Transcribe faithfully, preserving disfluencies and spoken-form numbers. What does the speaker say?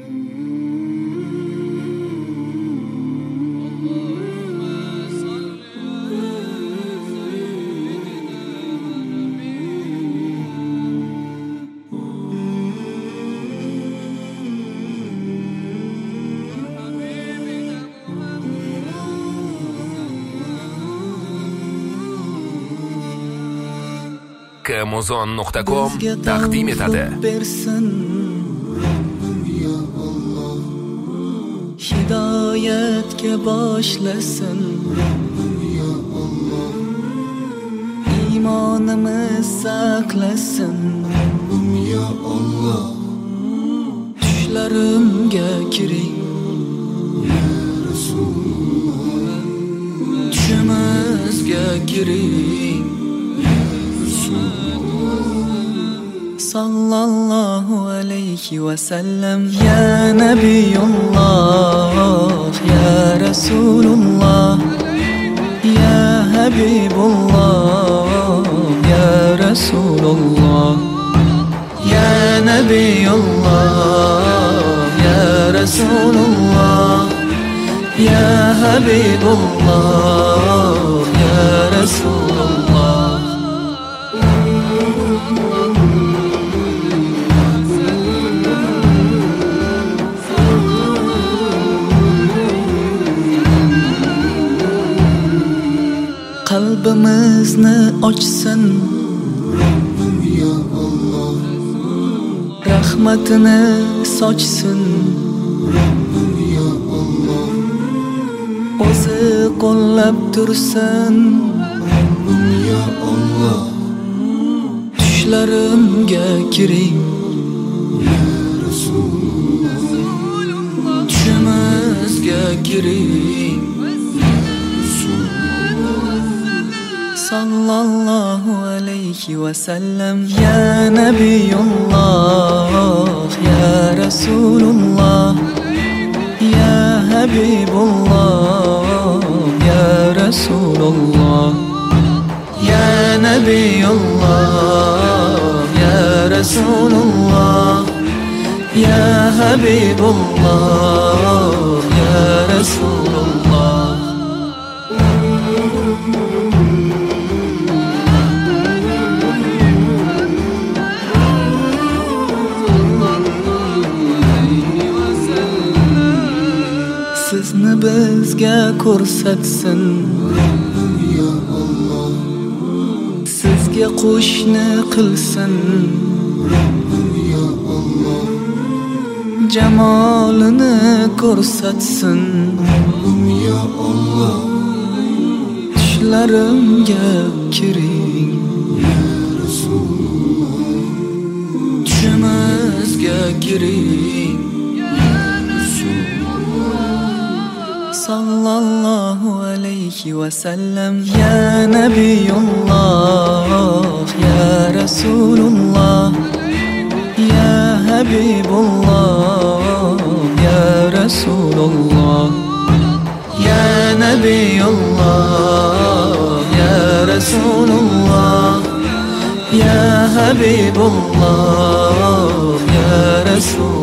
Amazon nuqta com taqdim etadi. Hidoyatga boshlasin. Iymonimiz saqlasin. Ya Alloh. Tushlarimga kiring. Ya Rasululloh. Tushimizga kiring. Sallallahu alayhi wa sallam. Ya Nabiyullah, Ya Rasulullah, Ya Habibullah, Ya Rasulullah, Ya Nabiyullah, Ya Rasulullah, Ya Habibullah, Ya Rasulullah. Qalbimizni ochsin Rabbim ya Allah. Rahmatini sochsin Rabbim ya Allah. O'zi qo'llab tursin Rabbim ya Allah. Tushlarimga kiring ya Rasululloh. Tushimizga kiring. Sallallahu alayhi wa sallam. Ya Nabiyullah, Ya Rasulullah, Ya Habibullah, Ya Rasulullah, Ya Nabiyullah, Ya Rasulullah, Ya Habibullah, Ya Rasulullah. Sizni bizga ko'rsatsin ya Allah. Sizga qo'shni qilsin ya Allah. Jamolini ko'rsatsin ya Allah. Tushlarimga kiring ya Rasululloh. Tushimizga kiring. Sallallahu alayhi wa sallam. Ya Nabiyullah, Ya Rasulullah, Ya Habibullah, Ya Rasulullah, Ya Nabiyullah, Ya Rasulullah, Ya Habibullah, Ya Rasulullah.